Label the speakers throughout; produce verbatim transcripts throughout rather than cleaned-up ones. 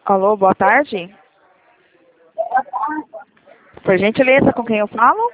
Speaker 1: Alô, boa tarde. Por gentileza, com quem eu falo?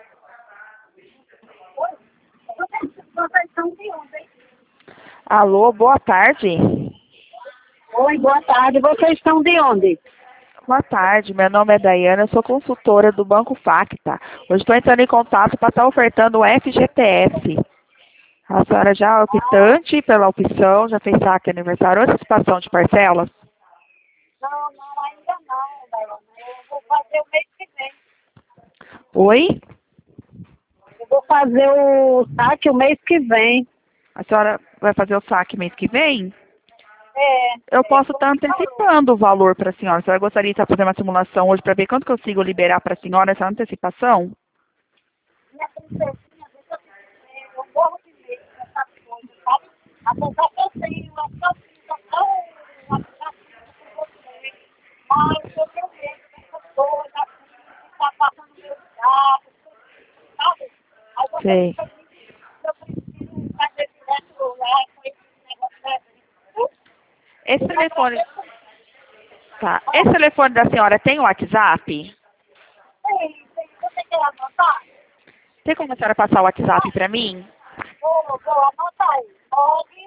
Speaker 2: Vocês são de onde?
Speaker 1: Alô, boa tarde.
Speaker 2: Oi, boa tarde. Vocês estão de onde?
Speaker 1: Boa tarde, meu nome é Daiane, eu sou consultora do Banco Facta. Hoje estou entrando em contato para estar ofertando o F G T S. A senhora já é optante pela opção, já fez saque aniversário ou antecipação de parcelas?
Speaker 2: Não, não, ainda não, Daiane. Eu vou fazer o mês que vem.
Speaker 1: Oi?
Speaker 2: Eu vou fazer o saque o mês que vem.
Speaker 1: A senhora vai fazer o saque mês que vem?
Speaker 2: É.
Speaker 1: Eu posso estar antecipando o valor para a senhora. A senhora gostaria de estar fazendo uma simulação hoje para ver quanto que eu consigo liberar para a senhora essa antecipação?
Speaker 2: Minha princesinha, deixa eu dizer, eu morro de medo dessas coisas, sabe? Apesar que eu tenho uma família tão uma com você, mas eu tenho medo dessas coisas, assim, de estar passando meus dados, sabe? Aí você me
Speaker 1: Sei.
Speaker 2: permite, eu prefiro fazer direto lá com esse negócio, né?
Speaker 1: Esse telefone, tá. Esse telefone da senhora tem o WhatsApp?
Speaker 2: Tem, tem, você quer anotar?
Speaker 1: Tem como a senhora passar o WhatsApp para mim?
Speaker 2: Vou, vou anotar aí. nove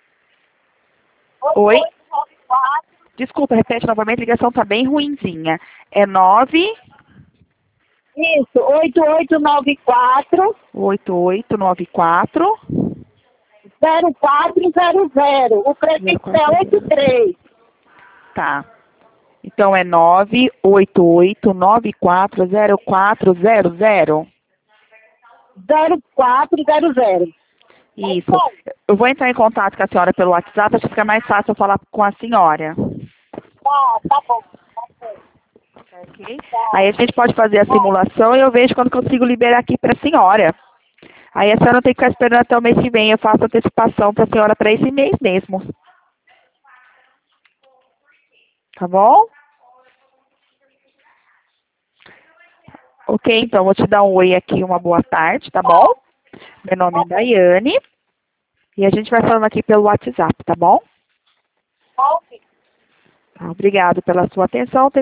Speaker 2: oito
Speaker 1: Oi?
Speaker 2: oito nove quatro.
Speaker 1: Desculpa, repete novamente, a ligação tá bem ruinzinha. É nove
Speaker 2: Isso, oito oito nove quatro,
Speaker 1: oito oito nove quatro
Speaker 2: zero quatro zero zero. O prefixo é oito três.
Speaker 1: Tá. Então é nove oito oito nove quatro zero quatro zero zero.
Speaker 2: zero quatro zero zero.
Speaker 1: Isso. Eu vou entrar em contato com a senhora pelo WhatsApp, acho que fica mais fácil eu falar com a senhora.
Speaker 2: Tá, tá bom. Tá certo.
Speaker 1: Ok? Aí a gente pode fazer a simulação e eu vejo quando consigo liberar aqui para a senhora. Aí a senhora não tem que ficar esperando até o mês que vem, eu faço antecipação para a senhora para esse mês mesmo. Tá bom? Ok, então vou te dar um oi aqui, uma boa tarde, tá bom? Meu nome é Daiane e a gente vai falando aqui pelo WhatsApp, tá bom?
Speaker 2: Ok.
Speaker 1: Tá, obrigado pela sua atenção.